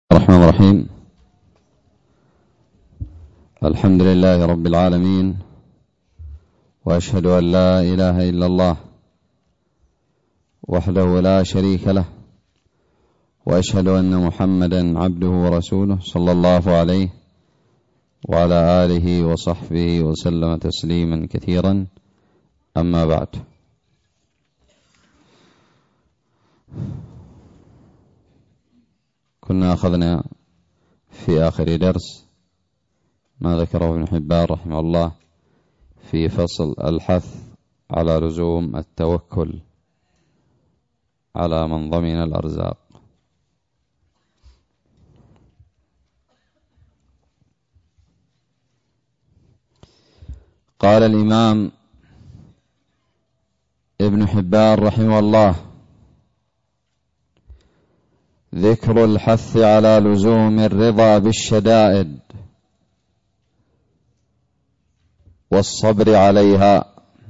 الرحمن الرحيم. الحمد لله رب العالمين، وأشهد أن لا إله إلا الله وحده لا شريك له، وأشهد أن محمدا عبده ورسوله صلى الله عليه وعلى آله وصحبه وسلم تسليما كثيرا. أما بعد، كنا أخذنا في آخر درس ما ذكره ابن حبان رحمه الله في فصل الحث على لزوم التوكل على من ضمن الأرزاق. قال الإمام ابن حبان رحمه الله: ذكر الحث على لزوم الرضا بالشدائد والصبر عليها.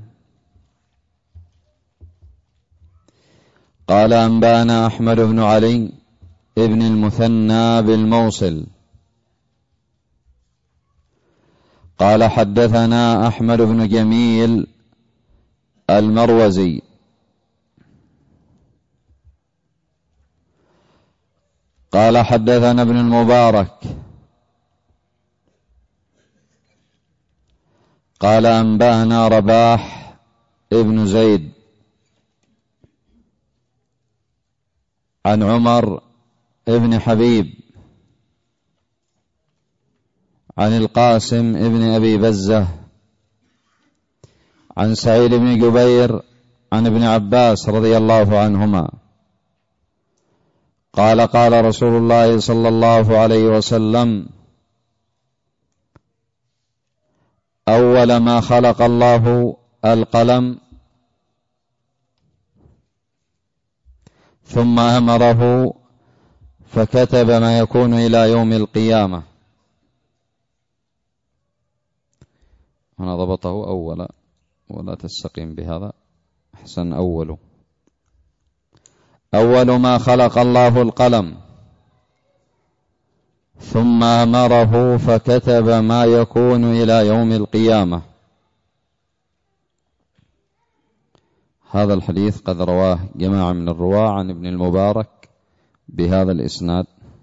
قال: أنبانا أحمد بن علي ابن المثنى بالموصل قال: حدثنا أحمد بن جميل المروزي قال: حدثنا ابن المبارك قال: أنبانا رباح ابن زيد عن عمر ابن حبيب عن القاسم ابن أبي بزة عن سعيد بن جبير عن ابن عباس رضي الله عنهما قال: قال رسول الله صلى الله عليه وسلم: أول ما خلق الله القلم، ثم أمره فكتب ما يكون إلى يوم القيامة. هنا ضبطه أولا ولا تستقيم بهذا، أحسن. أول ما خلق الله القلم، ثم أمره فكتب ما يكون إلى يوم القيامة. هذا الحديث قد رواه جماعة من الرواة عن ابن المبارك بهذا الإسناد،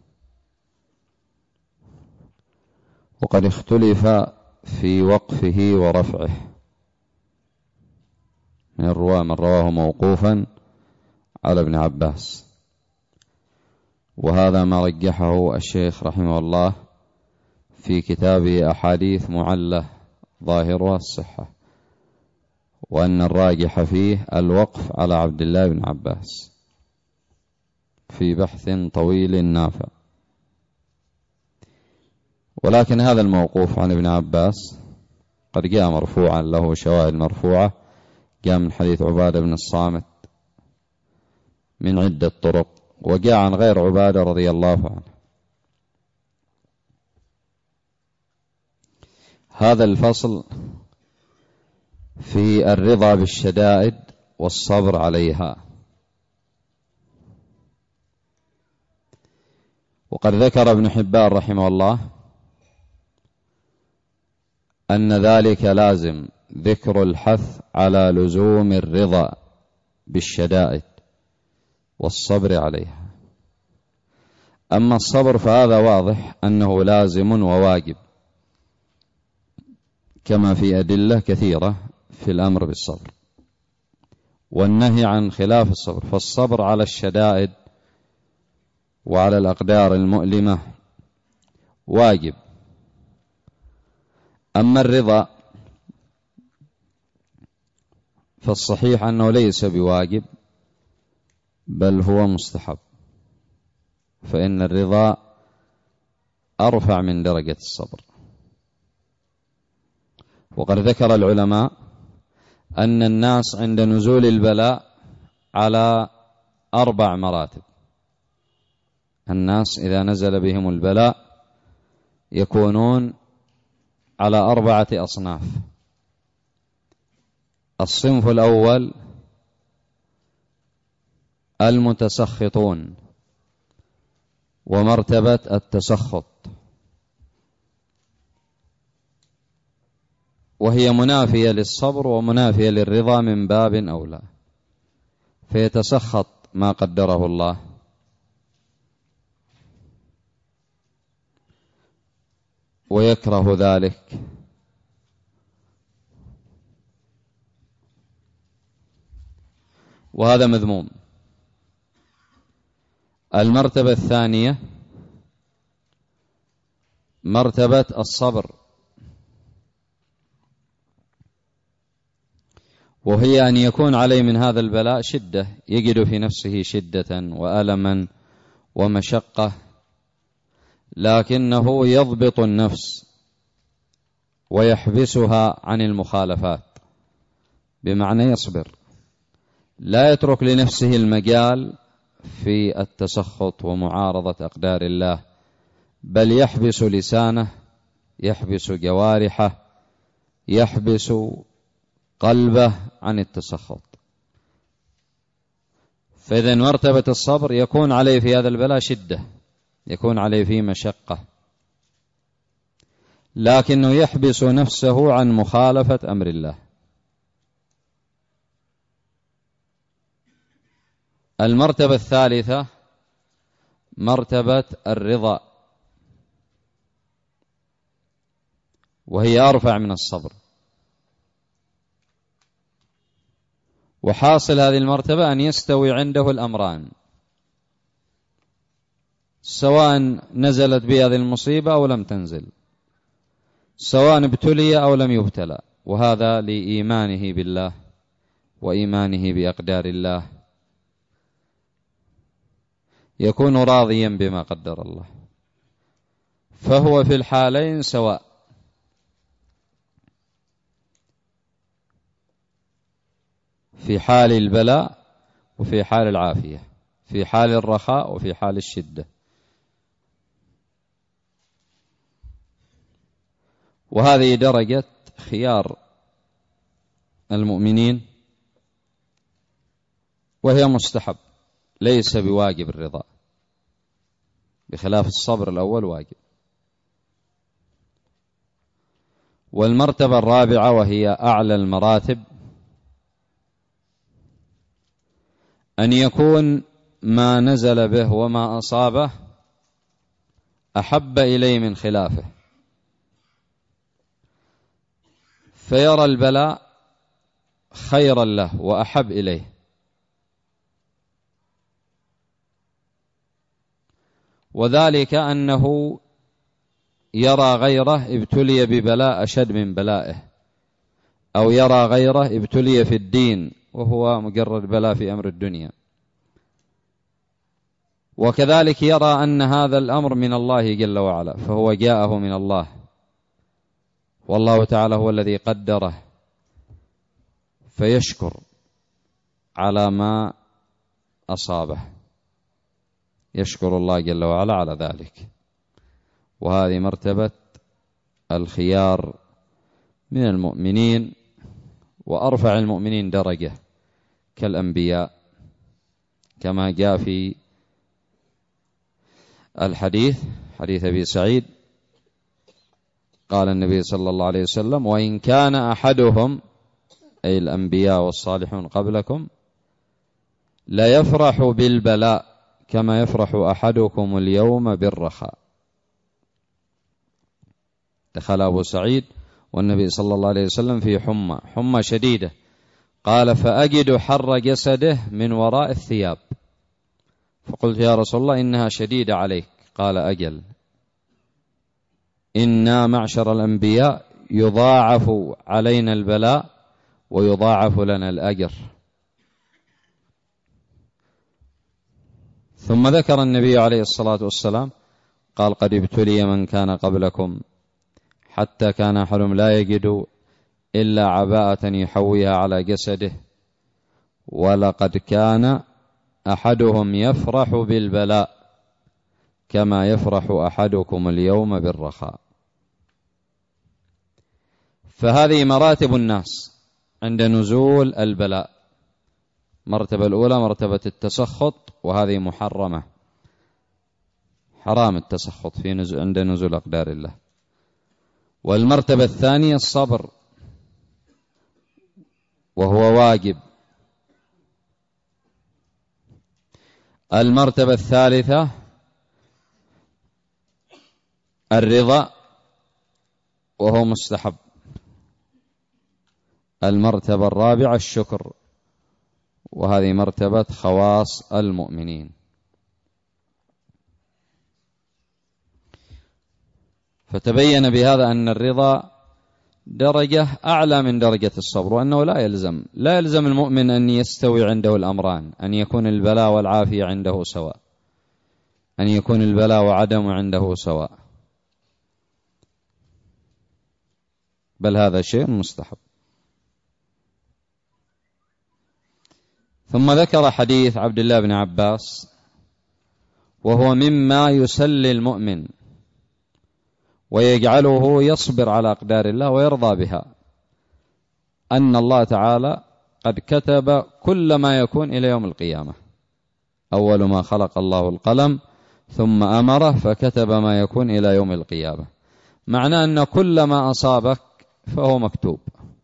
وقد اختلف في وقفه ورفعه. من الرواة من رواه موقوفا على ابن عباس، وهذا ما رجحه الشيخ رحمه الله في كتابه أحاديث معلة ظاهرها الصحة، وأن الراجح فيه الوقف على عبد الله بن عباس في بحث طويل نافع. ولكن هذا الموقوف عن ابن عباس قد جاء مرفوعا، له شواهد مرفوعة، جاء من حديث عبادة بن الصامت من عدة طرق، وجاء عن غير عبادة رضي الله عنه. هذا الفصل في الرضا بالشدائد والصبر عليها. وقد ذكر ابن حبان رحمه الله أن ذلك لازم ذكر الحث على لزوم الرضا بالشدائد والصبر عليها. أما الصبر فهذا واضح أنه لازم وواجب، كما في أدلة كثيرة في الأمر بالصبر والنهي عن خلاف الصبر. فالصبر على الشدائد وعلى الأقدار المؤلمة واجب. أما الرضا فالصحيح أنه ليس بواجب، بل هو مستحب، فإن الرضا أرفع من درجة الصبر. وقد ذكر العلماء أن الناس عند نزول البلاء على 4 مراتب. الناس إذا نزل بهم البلاء يكونون على 4 أصناف. الصنف الأول المتسخطون، ومرتبة التسخط، وهي منافية للصبر ومنافية للرضا من باب أولى. فيتسخط ما قدره الله، ويكره ذلك، وهذا مذموم. المرتبة الثانية مرتبة الصبر، وهي أن يكون عليه من هذا البلاء شدة، يجد في نفسه شدة وألما ومشقة، لكنه يضبط النفس ويحبسها عن المخالفات، بمعنى يصبر، لا يترك لنفسه المجال في التسخط ومعارضة أقدار الله، بل يحبس لسانه، يحبس جوارحه، يحبس قلبه عن التسخط. فإذا مرتبة الصبر يكون عليه في هذا البلاء شدة، يكون عليه فيه مشقة، لكنه يحبس نفسه عن مخالفة أمر الله. المرتبة الثالثة مرتبة الرضا، وهي أرفع من الصبر. وحاصل هذه المرتبة أن يستوي عنده الأمران، سواء نزلت بهذه المصيبة أو لم تنزل، سواء ابتلي أو لم يبتلى، وهذا لإيمانه بالله وإيمانه بأقدار الله، يكون راضيا بما قدر الله، فهو في الحالين سواء، في حال البلاء وفي حال العافية، في حال الرخاء وفي حال الشدة. وهذه درجة خيار المؤمنين، وهي مستحب، ليس بواجب الرضا، بخلاف الصبر الأول واجب. والمرتبة الرابعة وهي أعلى المراتب، أن يكون ما نزل به وما أصابه أحب إليه من خلافه، فيرى البلاء خيرا له وأحب إليه، وذلك أنه يرى غيره ابتلي ببلاء أشد من بلائه، أو يرى غيره ابتلي في الدين وهو مجرد بلاء في أمر الدنيا، وكذلك يرى أن هذا الأمر من الله جل وعلا، فهو جاءه من الله، والله تعالى هو الذي قدره، فيشكر على ما أصابه، يشكر الله جل وعلا على ذلك. وهذه مرتبة الخيار من المؤمنين، وأرفع المؤمنين درجة كالأنبياء، كما جاء في الحديث، حديث أبي سعيد، قال النبي صلى الله عليه وسلم: وإن كان أحدهم، أي الأنبياء والصالحون قبلكم، لا يفرح بالبلاء كما يفرح أحدكم اليوم بالرخاء. دخل أبو سعيد والنبي صلى الله عليه وسلم في حمى شديدة، قال: فأجد حر جسده من وراء الثياب، فقلت: يا رسول الله إنها شديدة عليك. قال: أجل، إنا معشر الأنبياء يضاعف علينا البلاء ويضاعف لنا الأجر. ثم ذكر النبي عليه الصلاة والسلام قال: قد ابتلي من كان قبلكم حتى كان أحدهم لا يجد إلا عباءة يحويها على جسده، ولقد كان أحدهم يفرح بالبلاء كما يفرح أحدكم اليوم بالرخاء. فهذه مراتب الناس عند نزول البلاء. مرتبة الأولى مرتبة التسخط، وهذه محرمة حرام التسخط عند نزول أقدار الله. والمرتبة الثانية الصبر، وهو واجب. المرتبة الثالثة الرضا، وهو مستحب. المرتبة الرابعة الشكر، وهذه مرتبة خواص المؤمنين. فتبين بهذا أن الرضا درجة أعلى من درجة الصبر، وأنه لا يلزم المؤمن أن يستوي عنده الأمران، أن يكون البلاء والعافية عنده سواء، أن يكون البلاء وعدم عنده سواء، بل هذا شيء مستحب. ثم ذكر حديث عبد الله بن عباس، وهو مما يسلي المؤمن ويجعله يصبر على أقدار الله ويرضى بها، أن الله تعالى قد كتب كل ما يكون إلى يوم القيامة. أول ما خلق الله القلم ثم أمره فكتب ما يكون إلى يوم القيامة، معناه أن كل ما أصابك فهو مكتوب،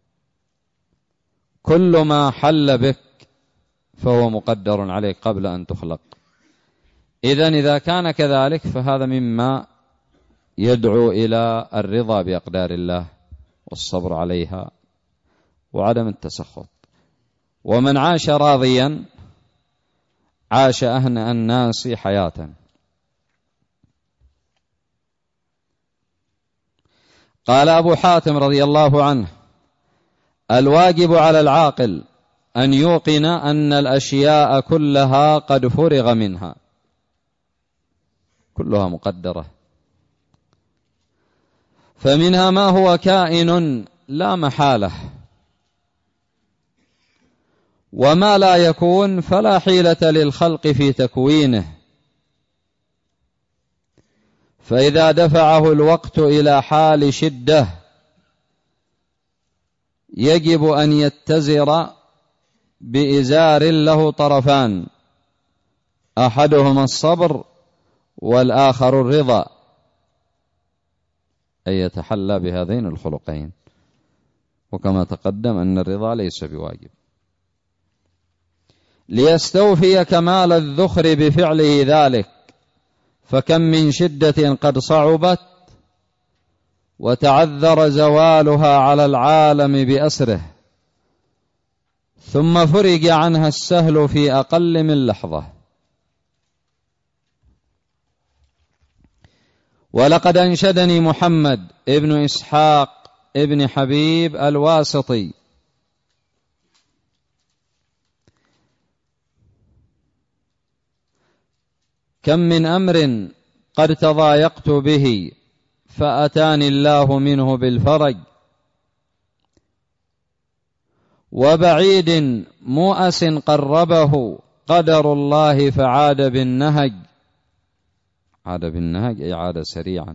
كل ما حل بك فهو مقدر عليك قبل أن تخلق. إذا كان كذلك فهذا مما يدعو إلى الرضا بأقدار الله والصبر عليها وعدم التسخط. ومن عاش راضيا عاش أهنأ الناس حياة. قال أبو حاتم رضي الله عنه: الواجب على العاقل أن يوقن أن الأشياء كلها قد فرغ منها، كلها مقدرة، فمنها ما هو كائن لا محالة، وما لا يكون فلا حيلة للخلق في تكوينه، فإذا دفعه الوقت إلى حال شدة يجب أن يتزر بإزار له طرفان، أحدهما الصبر والآخر الرضا، أي يتحلى بهذين الخلقين. وكما تقدم أن الرضا ليس بواجب، ليستوفي كمال الذخر بفعله ذلك، فكم من شدة قد صعبت وتعذر زوالها على العالم بأسره، ثم فرج عنها السهل في أقل من لحظة. ولقد أنشدني محمد ابن إسحاق ابن حبيب الواسطي كم من أمر قد تضايقت به فأتاني الله منه بالفرج، وبعيد مؤس قربه قدر الله فعاد بالنهج، عاد بالنهج أي عاد سريعا.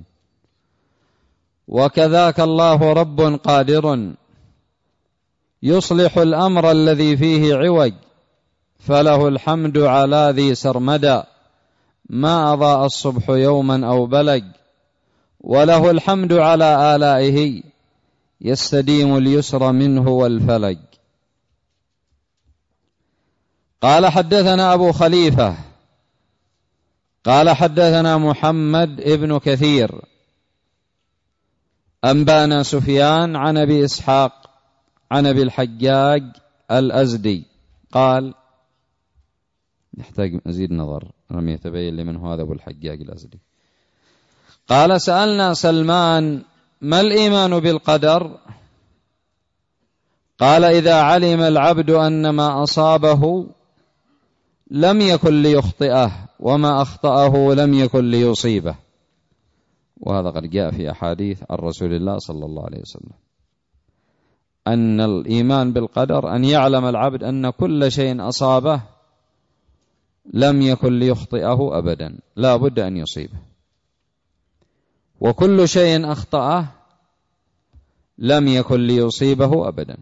وكذاك الله رب قادر يصلح الأمر الذي فيه عوج، فله الحمد على ذي سرمدا ما أضاء الصبح يوما أو بلج، وله الحمد على آلائه يستديم اليسر منه والفلج. قال حدثنا أبو خليفة قال حدثنا محمد ابن كثير أنبانا سفيان عن أبي إسحاق عن أبي الحجاج الأزدي قال، يحتاج مزيد نظر لم يتبين لي من هذا أبو الحجاج الأزدي. قال: سألنا سلمان: ما الإيمان بالقدر؟ قال: إذا علم العبد أن ما أصابه لم يكن ليخطئه وما أخطأه لم يكن ليصيبه. وهذا قد جاء في أحاديث عن رسول الله صلى الله عليه وسلم، أن الإيمان بالقدر أن يعلم العبد أن كل شيء أصابه لم يكن ليخطئه أبدا، لا بد أن يصيبه، وكل شيء أخطأه لم يكن ليصيبه أبدا.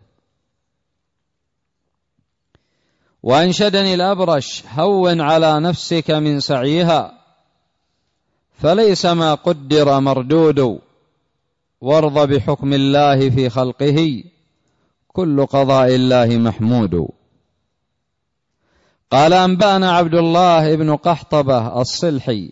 وأنشدني الأبرش: هون على نفسك من سعيها فليس ما قدر مردود، وارض بحكم الله في خلقه، كل قضاء الله محمود. قال أنبأنا عبد الله بن قحطبة الصلحي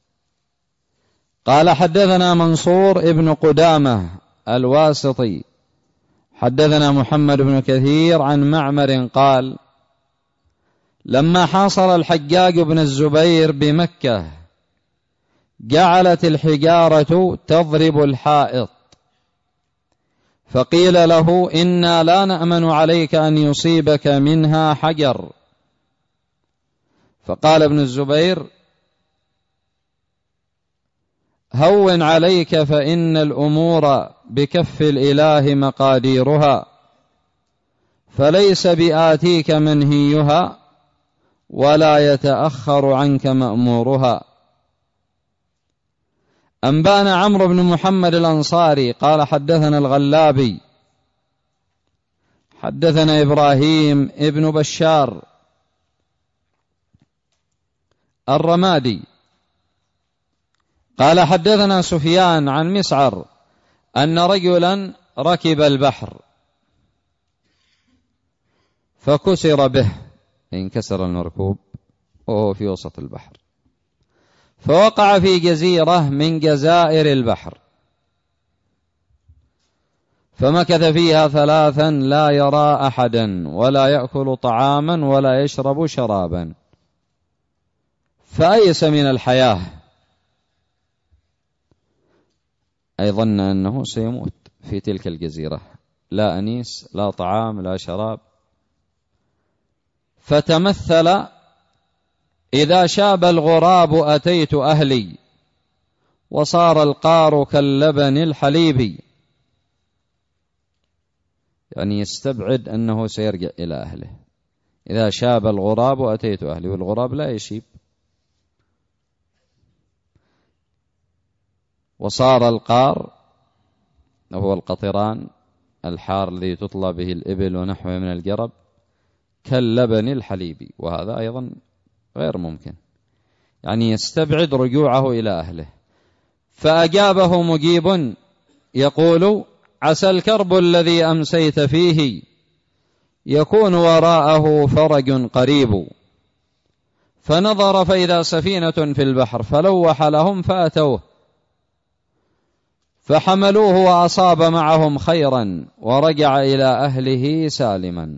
قال حدثنا منصور بن قدامة الواسطي حدثنا محمد بن كثير عن معمر قال لما حاصر الحجاج بن الزبير بمكة جعلت الحجارة تضرب الحائط، فقيل له إنا لا نأمن عليك أن يصيبك منها حجر، فقال ابن الزبير هون عليك فإن الأمور بكف الإله مقاديرها، فليس بآتيك منهيها ولا يتأخر عنك مأمورها. أنبانا عمرو بن محمد الأنصاري قال حدثنا الغلابي حدثنا إبراهيم ابن بشار الرمادي قال حدثنا سفيان عن مسعر أن رجلا ركب البحر فكسر به، انكسر المركوب وهو في وسط البحر، فوقع في جزيرة من جزائر البحر، فمكث فيها 3 لا يرى أحدا ولا يأكل طعاما ولا يشرب شرابا، فأيس من الحياة، أي ظن أنه سيموت في تلك الجزيرة، لا أنيس لا طعام لا شراب، فتمثل إذا شاب الغراب أتيت أهلي وصار القار كاللبن الحليب، يعني يستبعد أنه سيرجع إلى أهله. إذا شاب الغراب أتيت أهلي، والغراب لا يشيب. وصار القار وهو القطران الحار الذي تطلى به الإبل ونحوه من الجرب كاللبن الحليب، وهذا أيضا غير ممكن، يعني يستبعد رجوعه إلى أهله. فأجابه مجيب يقول عسى الكرب الذي أمسيت فيه يكون وراءه فرج قريب، فنظر فإذا سفينة في البحر فلوح لهم فأتوه فحملوه وأصاب معهم خيرا ورجع إلى أهله سالما.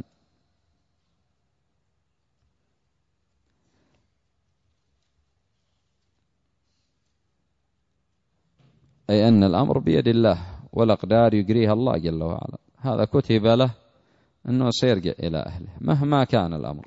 أي أن الأمر بيد الله والأقدار يجريها الله جل وعلا، هذا كتب له أنه سيرجع إلى أهله مهما كان الأمر.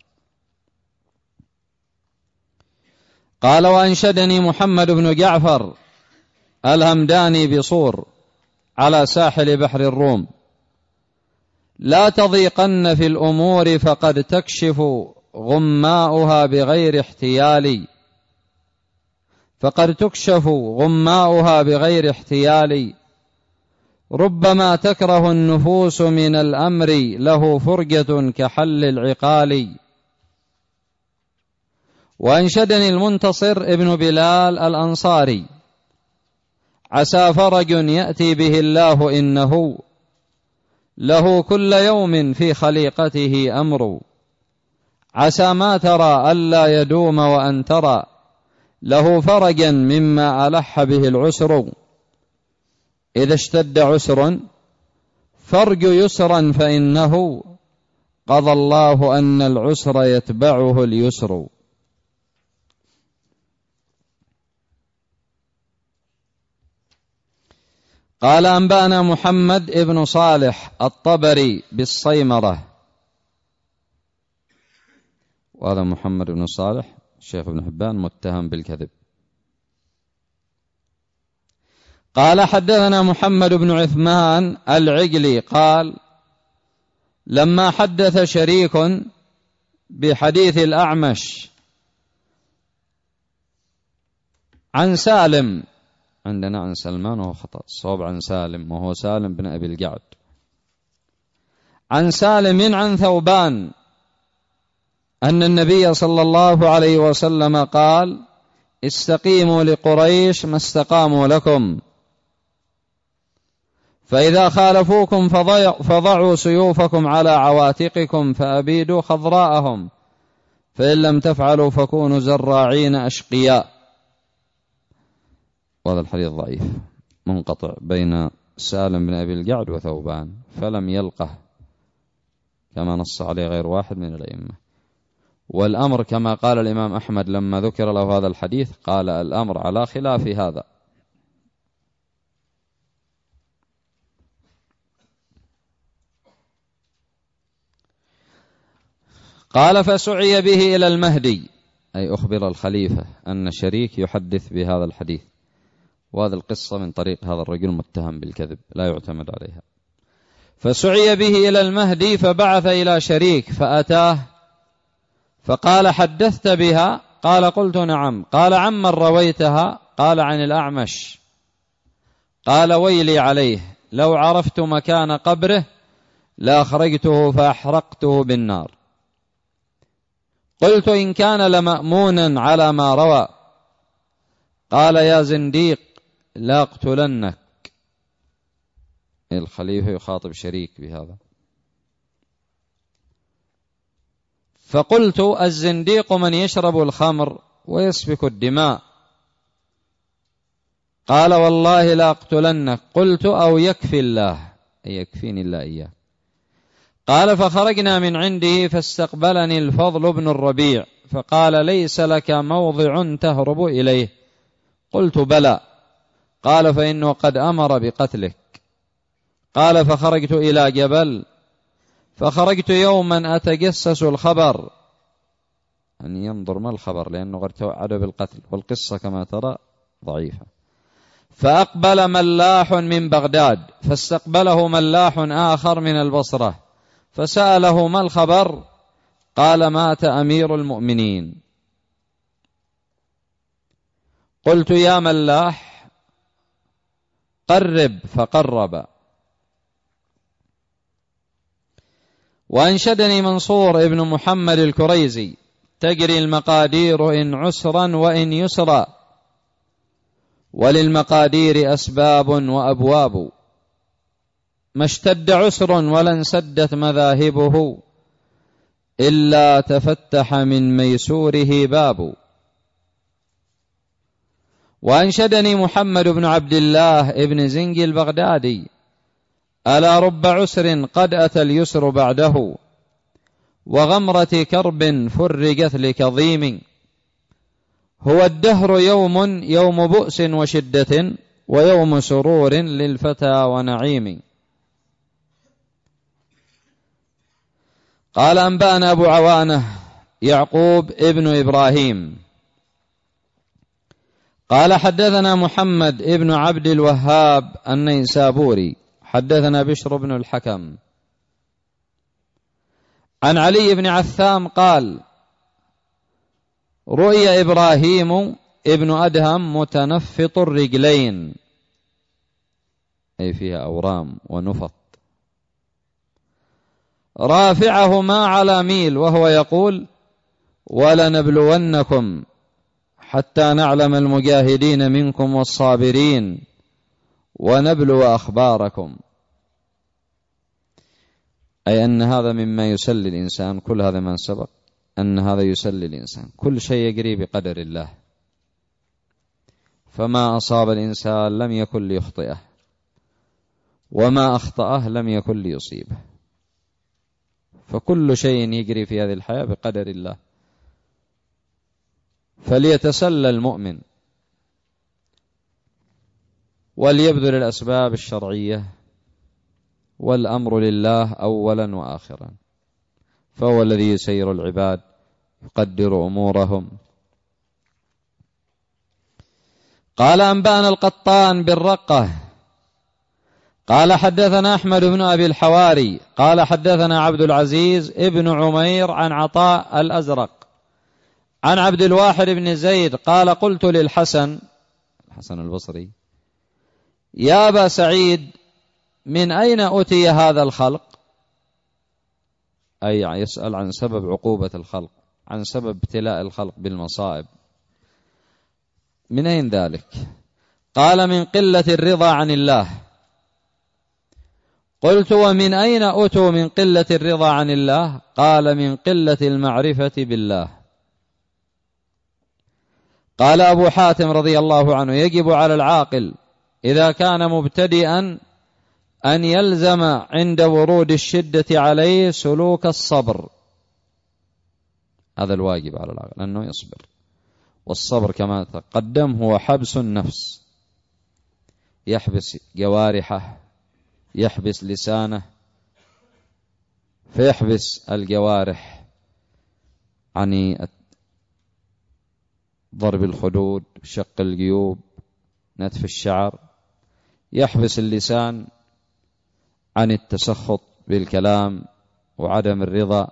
قال وأنشدني محمد بن جعفر الهمداني بصور على ساحل بحر الروم لا تضيقن في الأمور فقد تكشف غماؤها بغير احتيال، فقد تكشف غماؤها بغير احتيال، ربما تكره النفوس من الأمر له فرجة كحل العقال. وأنشدني المنتصر ابن بلال الأنصاري عسى فرج يأتي به الله إنه له كل يوم في خليقته أمر، عسى ما ترى ألا يدوم وأن ترى له فرجا مما ألح به العسر، إذا اشتد عسر فارج يسرا فإنه قضى الله أن العسر يتبعه اليسر. قال أنبأنا محمد ابن صالح الطبري بالصيمرة، وهذا محمد بن صالح الشيخ ابن حبان متهم بالكذب. قال حدثنا محمد بن عثمان العجلي قال لما حدث شريك بحديث الأعمش عن سالم، عندنا عن سلمان وهو خطأ، الصواب عن سالم وهو سالم بن أبي الجعد، عن سالم عن ثوبان أن النبي صلى الله عليه وسلم قال استقيموا لقريش ما استقاموا لكم، فإذا خالفوكم فضعوا سيوفكم على عواتقكم فأبيدوا خضراءهم، فإن لم تفعلوا فكونوا زراعين أشقياء. وهذا الحديث ضعيف منقطع بين سالم بن أبي الجعد وثوبان، فلم يلقه كما نص عليه غير واحد من الأئمة. والأمر كما قال الإمام أحمد لما ذكر له هذا الحديث، قال الأمر على خلاف هذا. قال فسعي به إلى المهدي، أي أخبر الخليفة أن شريك يحدث بهذا الحديث، وهذه القصة من طريق هذا الرجل متهم بالكذب لا يعتمد عليها. فسعي به إلى المهدي فبعث إلى شريك فأتاه فقال حدثت بها؟ قال قلت نعم. قال عمن رويتها؟ قال عن الأعمش. قال ويلي عليه لو عرفت مكان قبره لأخرجته فأحرقته بالنار. قلت إن كان لمأمونا على ما روى. قال يا زنديق لا أقتلنك. الخليفة يخاطب شريك بهذا. فقلت الزنديق من يشرب الخمر ويسفك الدماء. قال والله لا أقتلنك. قلت أو يكفي الله، يكفيني الله إياه. قال فخرجنا من عنده فاستقبلني الفضل بن الربيع فقال ليس لك موضع تهرب إليه؟ قلت بلى. قال فإنه قد أمر بقتلك. قال فخرجت إلى جبل، فخرجت يوما أتجسس الخبر، أن ينظر ما الخبر لأنه قد توعد بالقتل، والقصة كما ترى ضعيفة. فأقبل ملاح من بغداد فاستقبله ملاح آخر من البصرة فسأله ما الخبر؟ قال مات أمير المؤمنين. قلت يا ملاح قرب، فقرب. وأنشدني منصور ابن محمد الكريزي تجري المقادير إن عسرا وإن يسرا، وللمقادير أسباب وأبواب، ما اشتد عسر ولا انسدت مذاهبه، إلا تفتح من ميسوره باب. وأنشدني محمد بن عبد الله ابن زنجي البغدادي ألا رب عسر قد أتى اليسر بعده، وغمرة كرب فرجت لكظيم، هو الدهر يوم بؤس وشدة، ويوم سرور للفتى ونعيم. قال أنبأنا أبو عوانة يعقوب ابن إبراهيم قال حدثنا محمد ابن عبد الوهاب النيسابوري حدثنا بشر بن الحكم عن علي بن عثام قال رؤي إبراهيم ابن أدهم متنفط الرجلين، أي فيها أورام ونفط، رافعهما على ميل، وهو يقول ولنبلونكم حتى نعلم المجاهدين منكم والصابرين ونبلو أخباركم، أي أن هذا مما يسلي الإنسان. كل هذا ما سبق أن هذا يسلي الإنسان، كل شيء يجري بقدر الله، فما أصاب الإنسان لم يكن ليخطئه، وما أخطأه لم يكن ليصيبه، فكل شيء يجري في هذه الحياة بقدر الله. فليتسلى المؤمن وليبذل الأسباب الشرعية، والأمر لله أولا وآخرا، فهو الذي يسير العباد يقدر أمورهم. قال أنبأنا القطان بالرقة قال حدثنا أحمد بن أبي الحواري قال حدثنا عبد العزيز ابن عمير عن عطاء الأزرق عن عبد الواحد بن زيد قال قلت للحسن البصري يا أبا سعيد من أين أتي هذا الخلق؟ أي يسأل عن سبب عقوبة الخلق، عن سبب ابتلاء الخلق بالمصائب. من أين ذلك؟ قال من قلة الرضا عن الله. قلت ومن أين أتوا من قلة الرضا عن الله؟ قال من قلة المعرفة بالله. قال أبو حاتم رضي الله عنه يجب على العاقل إذا كان مبتدئا أن يلزم عند ورود الشدة عليه سلوك الصبر. هذا الواجب على العاقل أنه يصبر، والصبر كما تقدم هو حبس النفس، يحبس جوارحه، يحبس لسانه، فيحبس الجوارح عن ضرب الخدود، شق الجيوب، نتف الشعر، يحبس اللسان عن التسخط بالكلام وعدم الرضا،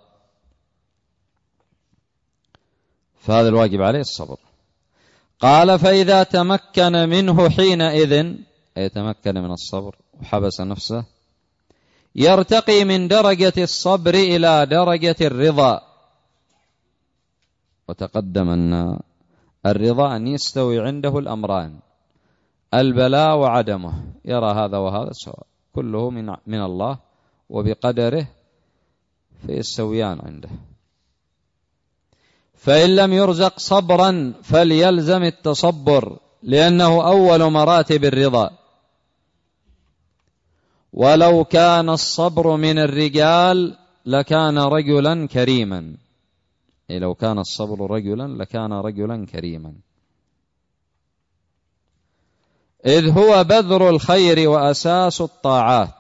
فهذا الواجب عليه الصبر. قال فإذا تمكن منه حينئذ، يتمكن من الصبر وحبس نفسه، يرتقي من درجة الصبر إلى درجة الرضا. وتقدم أن الرضا أن يستوي عنده الأمران، البلاء وعدمه، يرى هذا وهذا سواء، كله من الله وبقدره فيستويان عنده. فإن لم يرزق صبرا فليلزم التصبر، لأنه أول مراتب الرضا. ولو كان الصبر من الرجال لكان رجلا كريما، لو كان الصبر رجلا لكان رجلا كريما، إذ هو بذر الخير وأساس الطاعات.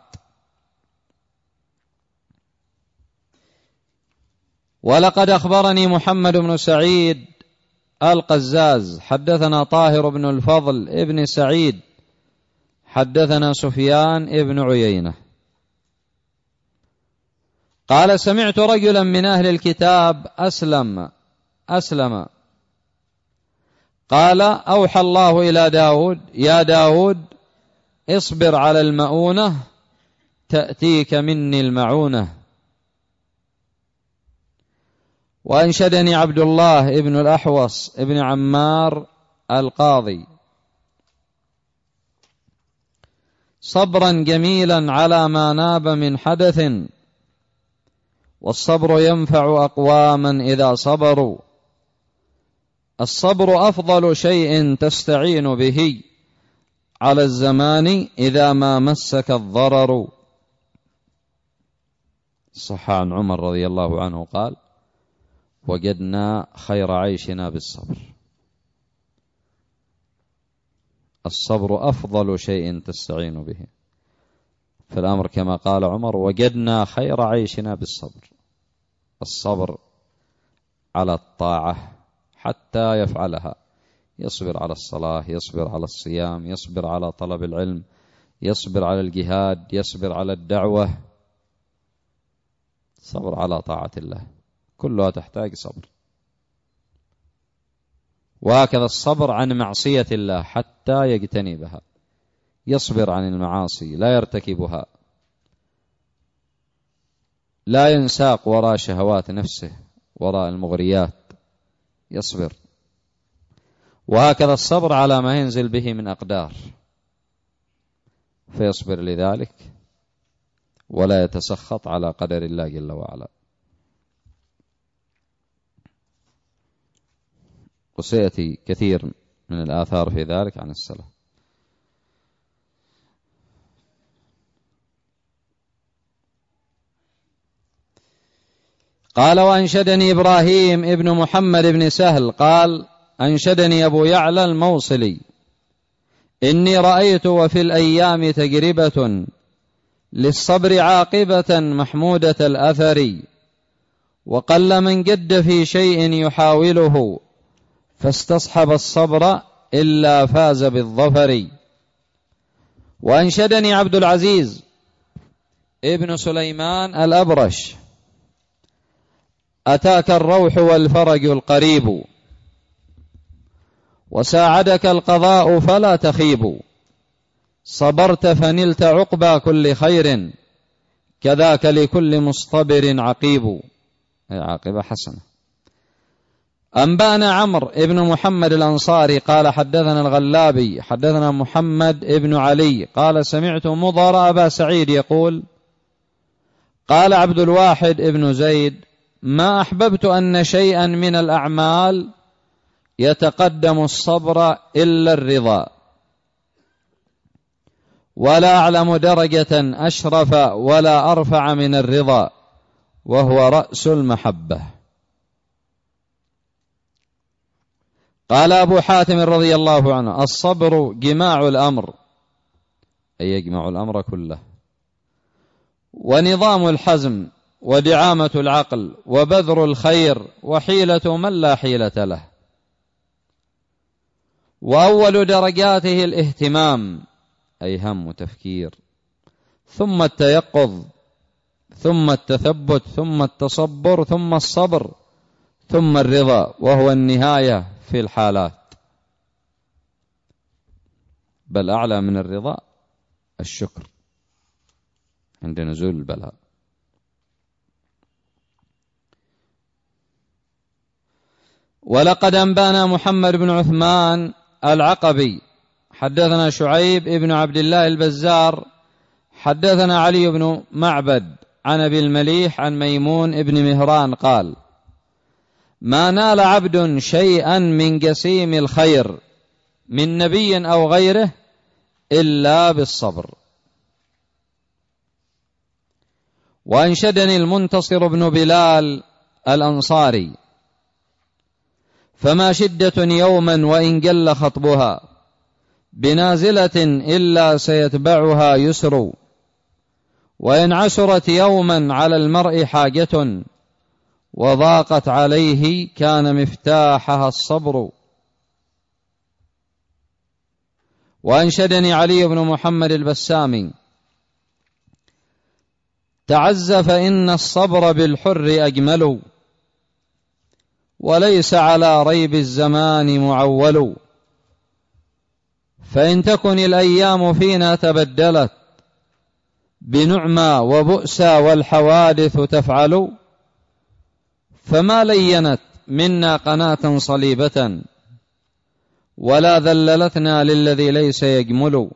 ولقد أخبرني محمد بن سعيد القزاز حدثنا طاهر بن الفضل ابن سعيد حدثنا سفيان ابن عيينة قال سمعت رجلا من أهل الكتاب أسلم قال أوحى الله إلى داود يا داود اصبر على المؤونة تأتيك مني المعونة. وأنشدني عبد الله ابن الأحوص ابن عمار القاضي صبرا جميلا على ما ناب من حدث، والصبر ينفع أقواما إذا صبروا، الصبر أفضل شيء تستعين به على الزمان إذا ما مسك الضرر. صح عن عمر رضي الله عنه قال وجدنا خير عيشنا بالصبر، الصبر أفضل شيء تستعين به في الأمر كما قال عمر وجدنا خير عيشنا بالصبر، الصبر على الطاعة حتى يفعلها، يصبر على الصلاة، يصبر على الصيام، يصبر على طلب العلم، يصبر على الجهاد، يصبر على الدعوة، صبر على طاعة الله كلها تحتاج صبر. وهكذا الصبر عن معصية الله حتى يجتنبها، يصبر عن المعاصي لا يرتكبها، لا ينساق وراء شهوات نفسه وراء المغريات، يصبر. وهكذا الصبر على ما ينزل به من أقدار، فيصبر لذلك ولا يتسخط على قدر الله جل وعلا. وسيأتي كثير من الآثار في ذلك عن السلف. قال وأنشدني إبراهيم ابن محمد بن سهل قال أنشدني أبو يعلى الموصلي إني رأيت وفي الأيام تجربة للصبر عاقبة محمودة الأثر، وقل من جد في شيء يحاوله فاستصحب الصبر إلا فاز بالظفر. وأنشدني عبد العزيز ابن سليمان الأبرش أتاك الروح والفرج القريب، وساعدك القضاء فلا تخيب، صبرت فنلت عقبى كل خير، كذاك لكل مصطبر عقيب، أي عاقبة حسنة. أنبأنا عمرو بن محمد الأنصاري قال حدثنا الغلابي حدثنا محمد بن علي قال سمعت مضر أبا سعيد يقول قال عبد الواحد بن زيد ما أحببت أن شيئا من الأعمال يتقدم الصبر إلا الرضا، ولا أعلم درجة أشرف ولا أرفع من الرضا، وهو رأس المحبة. قال أبو حاتم رضي الله عنه الصبر جماع الأمر، أي يجمع الأمر كله، ونظام الحزم، ودعامة العقل، وبذر الخير، وحيلة من لا حيلة له. وأول درجاته الاهتمام، أي هم وتفكير، ثم التيقظ، ثم التثبت، ثم التصبر، ثم الصبر، ثم الرضا، وهو النهاية في الحالات. بل أعلى من الرضا الشكر عند نزول البلاء. ولقد أنبانا محمد بن عثمان العقبي حدثنا شعيب بن عبد الله البزار حدثنا علي بن معبد عن أبي المليح عن ميمون بن مهران قال ما نال عبد شيئا من جسيم الخير من نبي أو غيره إلا بالصبر. وأنشدني المنتصر بن بلال الأنصاري فما شدة يوما وإن جل خطبها بنازلة إلا سيتبعها يسر، وإن عسرت يوما على المرء حاجة وضاقت عليه كان مفتاحها الصبر. وأنشدني علي بن محمد البسامي تعز فإن الصبر بالحر أجمل، وليس على ريب الزمان معول، فإن تكن الأيام فينا تبدلت بنعمى وبؤسى والحوادث تفعل، فما لينت منا قناة صليبة ولا ذللتنا للذي ليس يجمل،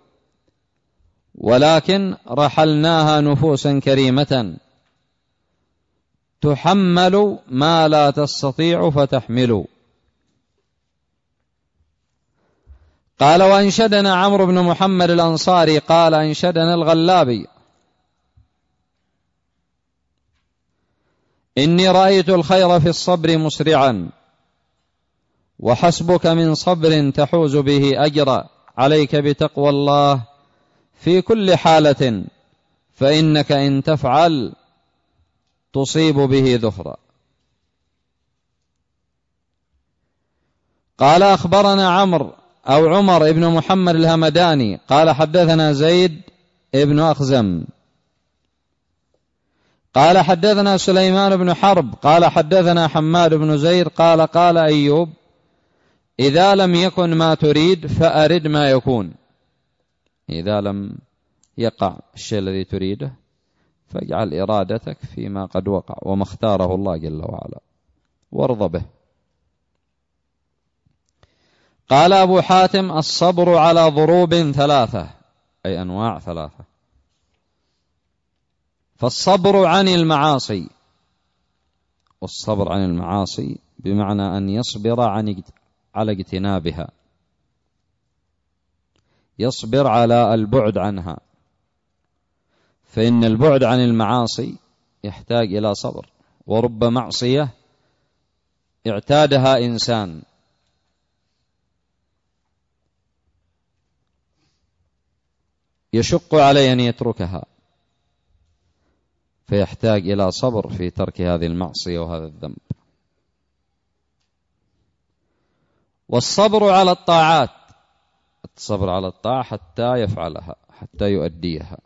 ولكن رحلناها نفوسا كريمة تحمل ما لا تستطيع فتحمل. قال وأنشدنا عمرو بن محمد الأنصاري قال أنشدنا الغلابي إني رأيت الخير في الصبر مسرعا، وحسبك من صبر تحوز به أجرا، عليك بتقوى الله في كل حالة، فإنك إن تفعل تصيب به ذخرا. قال أخبرنا عمر بن محمد الهمداني قال حدثنا زيد بن أخزم قال حدثنا سليمان بن حرب قال حدثنا حماد بن زيد قال أيوب إذا لم يكن ما تريد فأرد ما يكون. إذا لم يقع الشيء الذي تريده فاجعل إرادتك فيما قد وقع وما اختاره الله جل وعلا وارض به. قال أبو حاتم الصبر على ضروب ثلاثة، أي أنواع ثلاثة. فالصبر عن المعاصي، والصبر عن المعاصي بمعنى أن يصبر على اجتنابها، يصبر على البعد عنها، فإن البعد عن المعاصي يحتاج إلى صبر. ورب معصية اعتادها إنسان يشق عليه أن يتركها، فيحتاج إلى صبر في ترك هذه المعصية وهذا الذنب. والصبر على الطاعات، الصبر على الطاعة حتى يفعلها، حتى يؤديها.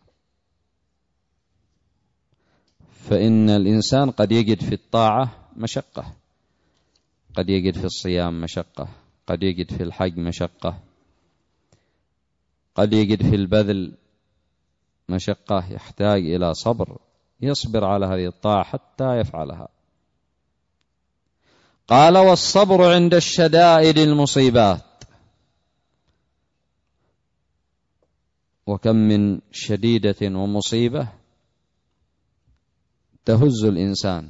فإن الإنسان قد يجد في الطاعة مشقة، قد يجد في الصيام مشقة، قد يجد في الحج مشقة، قد يجد في البذل مشقة، يحتاج إلى صبر، يصبر على هذه الطاعة حتى يفعلها. قال: والصبر عند الشدائد المصيبات. وكم من شديدة ومصيبة تهز الإنسان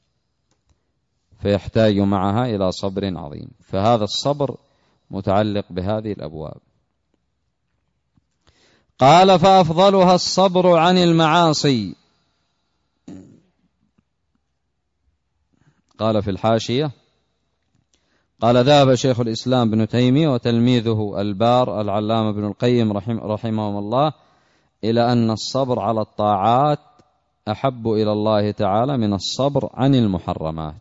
فيحتاج معها إلى صبر عظيم، فهذا الصبر متعلق بهذه الأبواب. قال: فأفضلها الصبر عن المعاصي. قال في الحاشية: قال: ذهب شيخ الإسلام ابن تيمية وتلميذه البار العلامة ابن القيم رحمهم الله إلى أن الصبر على الطاعات أحب إلى الله تعالى من الصبر عن المحرمات.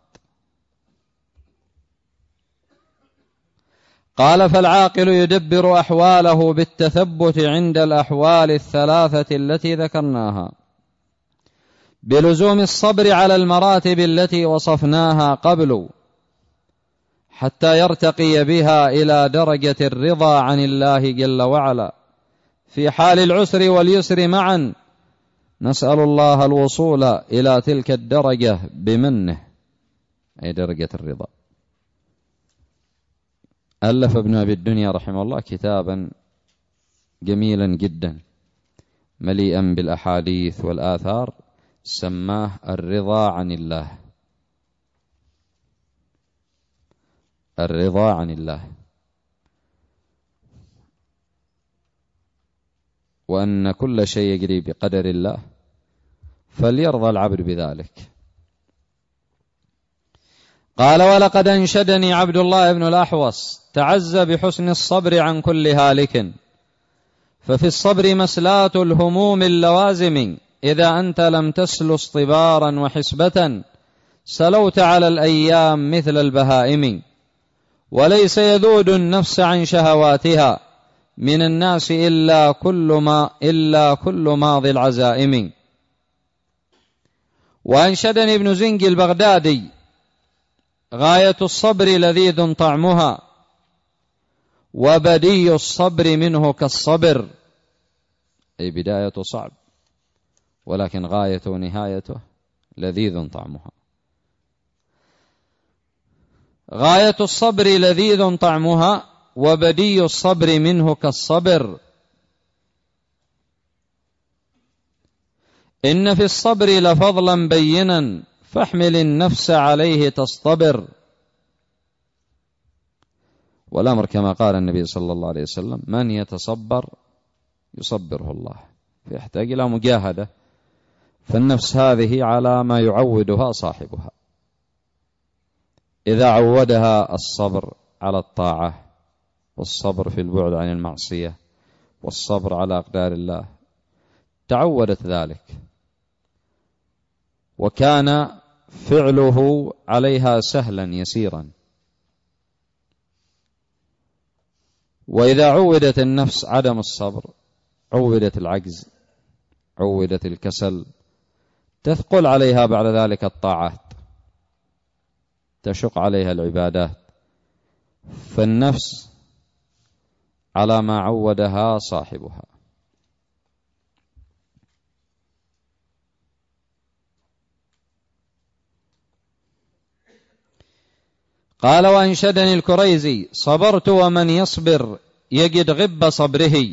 قال: فالعاقل يدبر أحواله بالتثبت عند الأحوال الثلاثة التي ذكرناها، بلزوم الصبر على المراتب التي وصفناها قبل، حتى يرتقي بها إلى درجة الرضا عن الله جل وعلا في حال العسر واليسر معا. نسأل الله الوصول إلى تلك الدرجة بمنه، أي درجة الرضا. ألف ابن أبي الدنيا رحمه الله كتابا جميلا جدا مليئا بالأحاديث والآثار، سماه الرضا عن الله. الرضا عن الله، وأن كل شيء يجري بقدر الله، فليرضى العبد بذلك. قال: ولقد أنشدني عبد الله بن الأحوص تعز بحسن الصبر عن كل هالك، ففي الصبر مسلاة الهموم اللوازم، إذا أنت لم تسلس طبارا وحسبة سلوت على الأيام مثل البهائم، وليس يذود النفس عن شهواتها من الناس إلا كل ماضي العزائم. وأنشدني ابن زنج البغدادي: غاية الصبر لذيذ طعمها، وبدي الصبر منه كالصبر، أي بداية صعب ولكن غايته ونهايته لذيذ طعمها. غاية الصبر لذيذ طعمها، وبدي الصبر منه كالصبر. إن في الصبر لفضلا بينا، فاحمل النفس عليه تصطبر. والأمر كما قال النبي صلى الله عليه وسلم: من يتصبر يصبره الله، فيحتاج إلى مجاهدة، فالنفس هذه على ما يعودها صاحبها. إذا عودها الصبر على الطاعة، والصبر في البعد عن المعصية، والصبر على أقدار الله، تعودت ذلك، وكان فعله عليها سهلا يسيرا. وإذا عودت النفس عدم الصبر، عودت العجز، عودت الكسل، تثقل عليها بعد ذلك الطاعات، تشق عليها العبادات، فالنفس على ما عودها صاحبها. قال: وأنشدني الكريزي: صبرت ومن يصبر يجد غب صبره،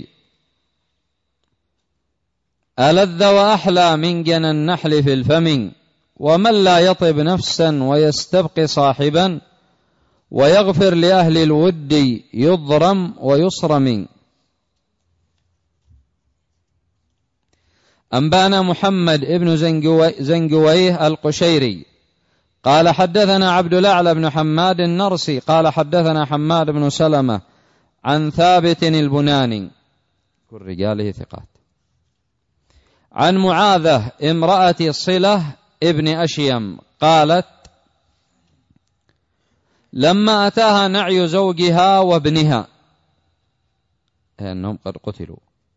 ألذ وأحلى من جنى النحل في الفم، ومن لا يطب نفسا ويستبقي صاحبا، ويغفر لأهل الود يضرم ويصرم. أنبانا محمد ابن زنجويه القشيري قال: حدثنا عبد الأعلى بن حماد النرسي قال: حدثنا حماد بن سلمة عن ثابت البناني، كل رجاله ثقات، عن معاذة امرأة صلة ابن أشيم قالت: لما أتاها نعي زوجها وابنها، أنهم قد قتلوا،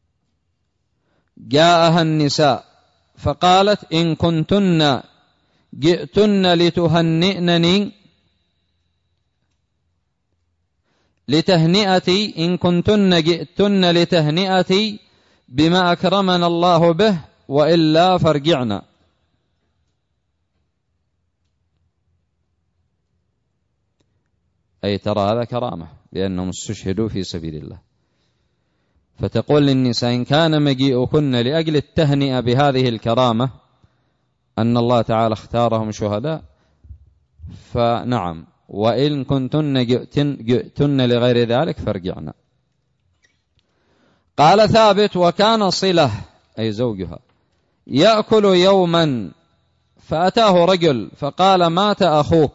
جاءها النساء فقالت: إن كنتن جئتن لتهنئنني لتهنئتي، إن كنتن جئتن لتهنئتي بما أكرمنا الله به، وإلا فارجعنا. أي ترى هذا كرامة لأنهم استشهدوا في سبيل الله. فتقول للنساء إن كان مجيئكن لأجل التهنئة بهذه الكرامة أن الله تعالى اختارهم شهداء فنعم، وإن كنتن جئتن لغير ذلك فارجعنا. قال ثابت وكان صلة أي زوجها يأكل يوما فأتاه رجل فقال مات أخوك،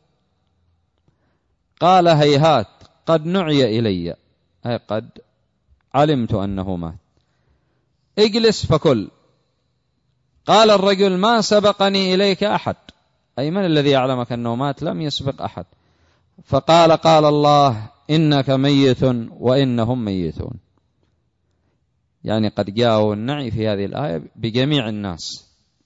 قال هيهات قد نعي إلي، أي قد علمت أنه مات، اجلس فكل. قال الرجل ما سبقني إليك أحد، أي من الذي يعلمك أنه مات؟ لم يسبق أحد. فقال قال الله إنك ميت وإنهم ميتون، يعني قد جاءوا النعي في هذه الآية بجميع الناس.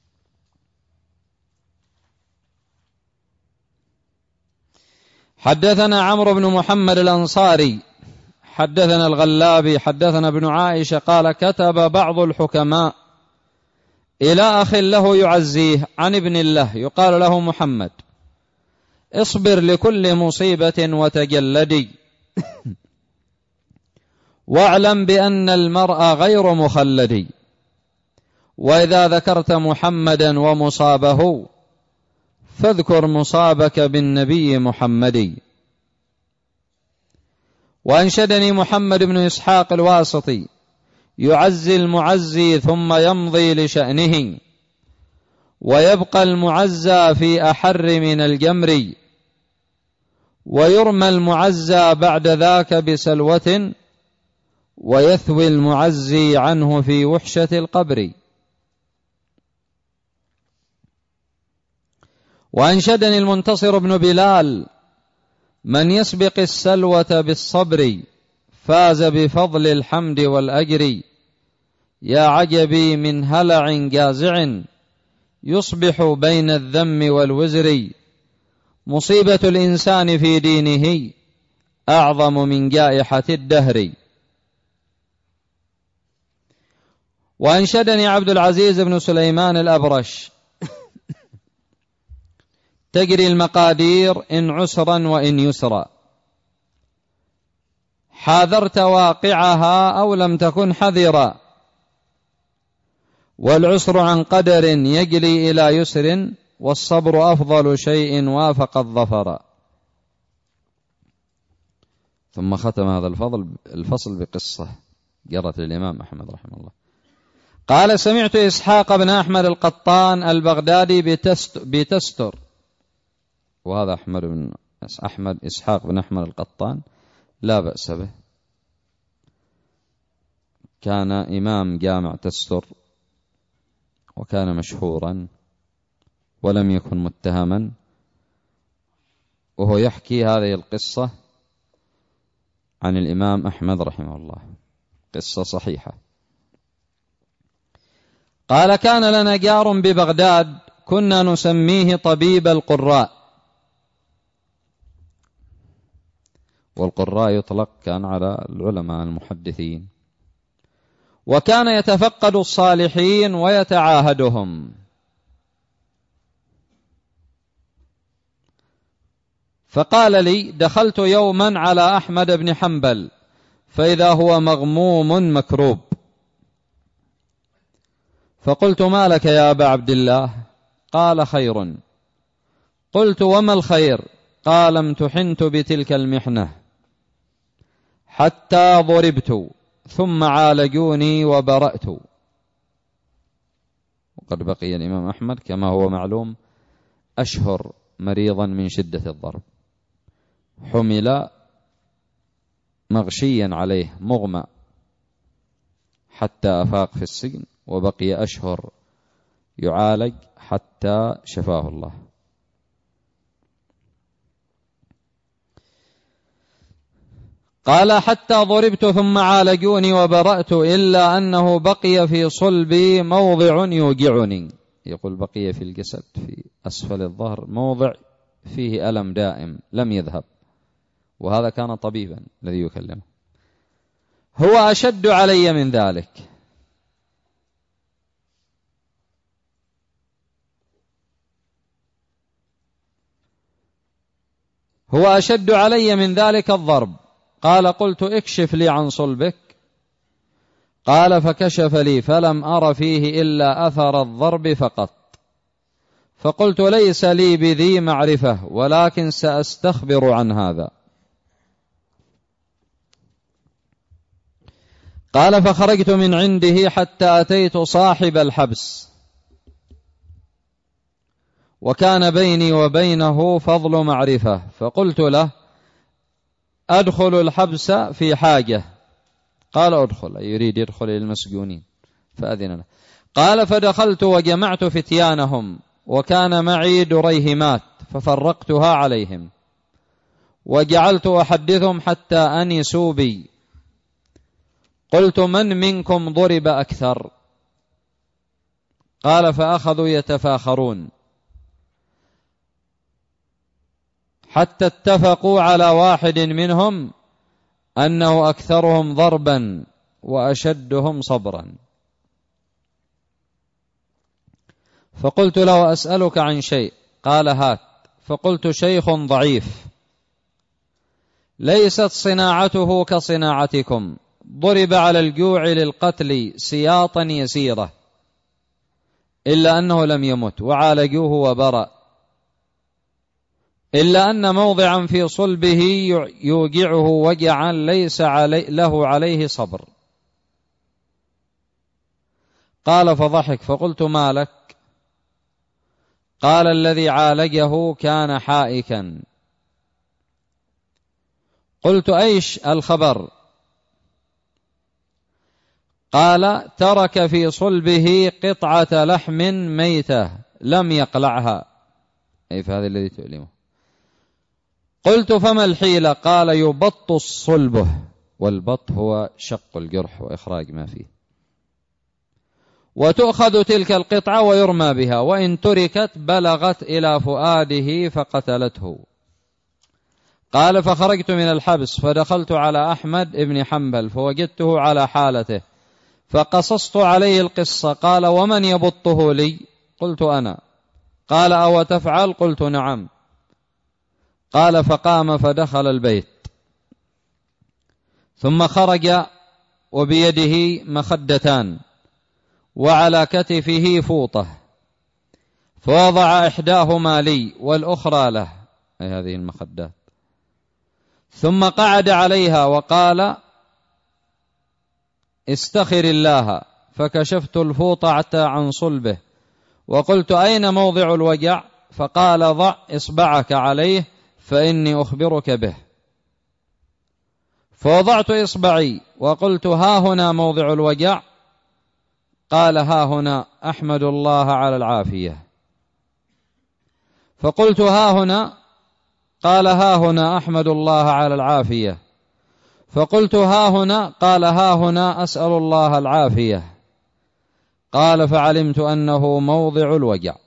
حدثنا عمرو بن محمد الأنصاري حدثنا الغلابي حدثنا ابن عائشة قال كتب بعض الحكماء إلى أخ له يعزيه عن ابن الله يقال له محمد اصبر لكل مصيبة وتجلدي واعلم بأن المرء غير مخلد، وإذا ذكرت محمدا ومصابه فاذكر مصابك بالنبي محمد. وأنشدني محمد بن إسحاق الواسطي يعزي المعزي ثم يمضي لشأنه، ويبقى المعزى في أحر من الجمر، ويرمى المعزى بعد ذاك بسلوة، ويثوي المعزي عنه في وحشة القبر. وأنشدني المنتصر بن بلال من يسبق السلوة بالصبر فاز بفضل الحمد والأجر، يا عجبي من هلع جازع يصبح بين الذم والوزر، مصيبة الإنسان في دينه أعظم من جائحة الدهر. وأنشدني عبد العزيز بن سليمان الأبرش تجري المقادير إن عسرا وإن يسرا، حاذرت واقعها أو لم تكن حذرا، والعسر عن قدر يجري إلى يسر، والصبر أفضل شيء وافق الظفر. ثم ختم هذا الفصل بقصة جرت للإمام أحمد رحمه الله. قال سمعت إسحاق بن أحمد القطان البغدادي بتستر، وهذا أحمد إسحاق بن أحمد القطان لا بأس به، كان إمام جامع تستر وكان مشهورا ولم يكن متهما، وهو يحكي هذه القصة عن الإمام أحمد رحمه الله، قصة صحيحة. قال كان لنا جار ببغداد كنا نسميه طبيب القراء، والقراء يطلق كان على العلماء المحدثين، وكان يتفقد الصالحين ويتعاهدهم. فقال لي دخلت يوما على أحمد بن حنبل فإذا هو مغموم مكروب، فقلت ما لك يا أبا عبد الله؟ قال خير. قلت وما الخير؟ قال امتحنت بتلك المحنة حتى ضربت ثم عالجوني وبرأت. وقد بقي الإمام أحمد كما هو معلوم أشهر مريضا من شدة الضرب، حمل مغشيا عليه مغمى حتى أفاق في السجن، وبقي أشهر يعالج حتى شفاه الله. قال حتى ضربت ثم عالجوني وبرأت، إلا أنه بقي في صلبي موضع يوجعني، يقول بقي في الجسد في أسفل الظهر موضع فيه ألم دائم لم يذهب، وهذا كان طبيبا الذي يكلمه. هو أشد علي من ذلك، هو أشد علي من ذلك الضرب. قال قلت اكشف لي عن صلبك. قال فكشف لي فلم أر فيه إلا أثر الضرب فقط. فقلت ليس لي بذي معرفة ولكن سأستخبر عن هذا. قال فخرجت من عنده حتى أتيت صاحب الحبس، وكان بيني وبينه فضل معرفة، فقلت له أدخل الحبس في حاجة. قال أدخل، يريد يدخل إلى المسجونين، فأذن له. قال فدخلت وجمعت فتيانهم، وكان معي دريهمات ففرقتها عليهم، وجعلت أحدثهم حتى أنسوا بي. قلت من منكم ضرب أكثر؟ قال فأخذوا يتفاخرون حتى اتفقوا على واحد منهم أنه أكثرهم ضربا وأشدهم صبرا. فقلت له أسألك عن شيء. قال هات. فقلت شيخ ضعيف ليست صناعته كصناعتكم، ضرب على الجوع للقتل سياطا يسيرة إلا أنه لم يمت، وعالجوه وبرأ، إلا أن موضعا في صلبه يوجعه وجعا ليس له عليه صبر. قال فضحك. فقلت ما لك؟ قال الذي عالجه كان حائكا. قلت أيش الخبر؟ قال ترك في صلبه قطعة لحم ميتة لم يقلعها، أي فهذا الذي تؤلمه. قلت فما الحيلة؟ قال يبط صلبه، والبط هو شق الجرح وإخراج ما فيه، وتؤخذ تلك القطعة ويرمى بها، وإن تركت بلغت إلى فؤاده فقتلته. قال فخرجت من الحبس فدخلت على أحمد بن حنبل فوجدته على حالته، فقصصت عليه القصة. قال ومن يبطه لي؟ قلت أنا. قال أو تفعل؟ قلت نعم. قال فقام فدخل البيت، ثم خرج وبيده مخدتان وعلى كتفه فوطة، فوضع إحداهما لي والأخرى له، أي هذه المخدات، ثم قعد عليها وقال استخر الله. فكشفت الفوطة عن صلبه وقلت أين موضع الوجع؟ فقال ضع إصبعك عليه فإني أخبرك به. فوضعت إصبعي وقلت ها هنا موضع الوجع. قال ها هنا، أحمد الله على العافية. فقلت ها هنا؟ قال ها هنا، أحمد الله على العافية. فقلت ها هنا؟ قال ها هنا، أسأل الله العافية. قال فعلمت أنه موضع الوجع.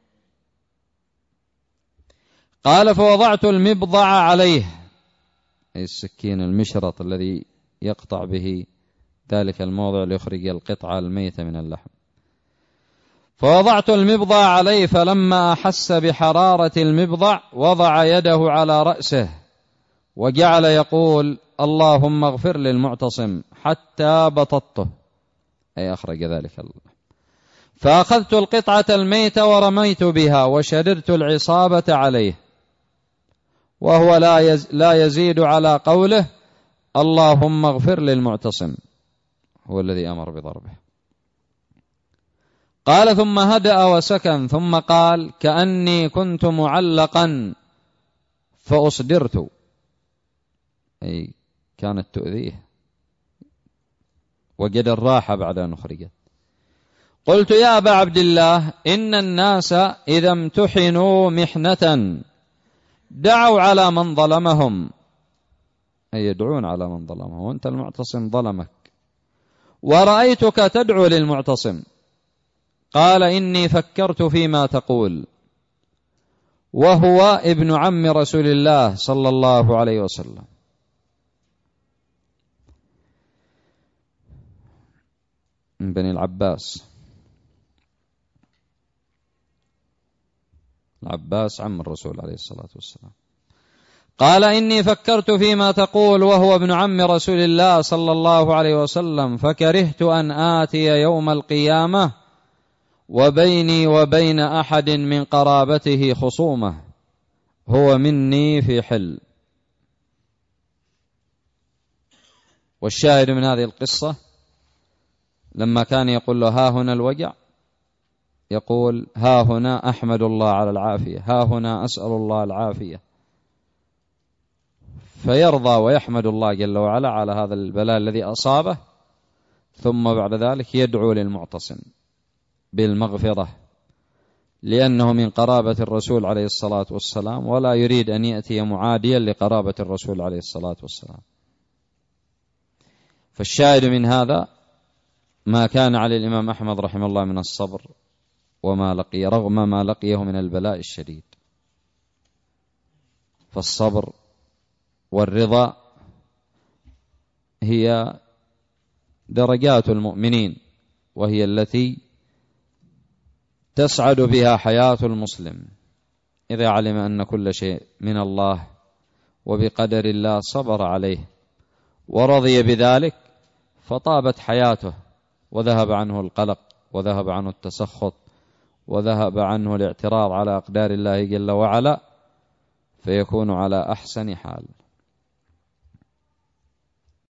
قال فوضعت المبضع عليه، أي السكين المشرط الذي يقطع به ذلك الموضع ليخرج القطعة الميتة من اللحم. فوضعت المبضع عليه، فلما أحس بحرارة المبضع وضع يده على رأسه وجعل يقول اللهم اغفر للمعتصم حتى بططته، أي أخرج ذلك الله. فأخذت القطعة الميتة ورميت بها وشددت العصابة عليه، وهو لا يزيد على قوله اللهم اغفر للمعتصم، هو الذي أمر بضربه. قال ثم هدأ وسكن، ثم قال كأني كنت معلقا فأصدرت، أي كانت تؤذيه، وجد الراحة بعد أن أخرجت. قلت يا أبا عبد الله إن الناس إذا امتحنوا محنة دعوا على من ظلمهم، أي يدعون على من ظلمهم، وأنت المعتصم ظلمك ورأيتك تدعو للمعتصم. قال إني فكرت فيما تقول، وهو ابن عم رسول الله صلى الله عليه وسلم. من بني العباس عم الرسول عليه الصلاة والسلام. قال إني فكرت فيما تقول وهو ابن عم رسول الله صلى الله عليه وسلم، فكرهت أن آتي يوم القيامة وبيني وبين أحد من قرابته خصومة هو مني في حل. والشاهد من هذه القصة لما كان يقول له ها هنا الوجع، يقول ها هنا أحمد الله على العافية، ها هنا أسأل الله العافية، فيرضى ويحمد الله جل وعلا على هذا البلاء الذي أصابه، ثم بعد ذلك يدعو للمعتصم بالمغفرة لأنه من قرابة الرسول عليه الصلاة والسلام، ولا يريد أن يأتي معاديا لقرابة الرسول عليه الصلاة والسلام. فالشاهد من هذا ما كان على الإمام أحمد رحمه الله من الصبر وما لقي رغم ما لقيه من البلاء الشديد. فالصبر والرضا هي درجات المؤمنين، وهي التي تسعد بها حياة المسلم إذا علم أن كل شيء من الله وبقدر الله صبر عليه ورضي بذلك، فطابت حياته وذهب عنه القلق وذهب عنه التسخط وذهب عنه الاعتراض على أقدار الله جل وعلا، فيكون على أحسن حال.